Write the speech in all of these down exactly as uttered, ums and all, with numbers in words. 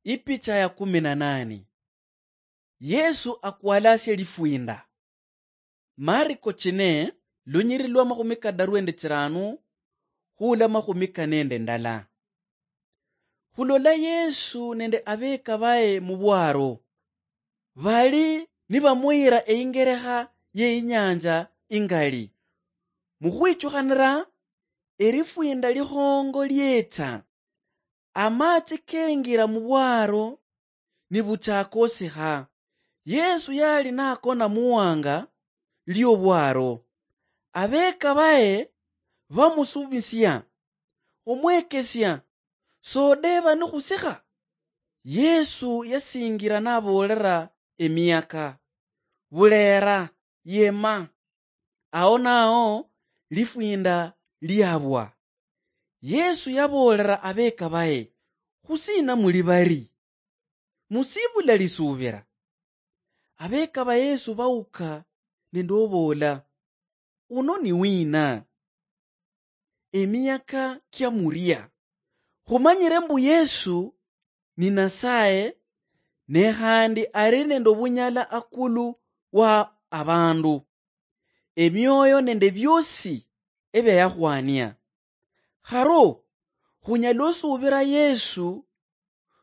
Ipicha ya kumi na nane. Yesu akualasya lifuinda. Mariko chine lunyiri lwa makumi kadaru ende chiranu hula makumi kanende ndala. Hulola Yesu nende abeka bae mubwaro. Bali nibamwira eingereha ye inyanja ingali. Muhwichukhanira erifuinda lihongo lyeta. Amachi kengira mubwaro nibuchakosiha. Yesu yali nakona muwanga liyo bwaro. Abeka bae bamusubisya omwekesya sodeba nukusiha. Yesu yasingira nabolera emiyaka bulera yema ao nao lifuinda lyabwa. Yesu yabolera abeka bae husina muli bari musibula lisubira. Abeka ba Yesu bauka nendobola uno ni wina emiyaka kya muria. Humanyire mbu Yesu ni nasaye nehandi ari nendo bunyala akulu wa abandu. Emyoyo nende byosi ebe yahwania. Haro hunyalo subira Yesu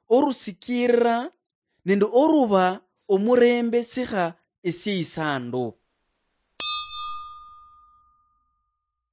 orusikira nendo oruba omurembe siha esi isando.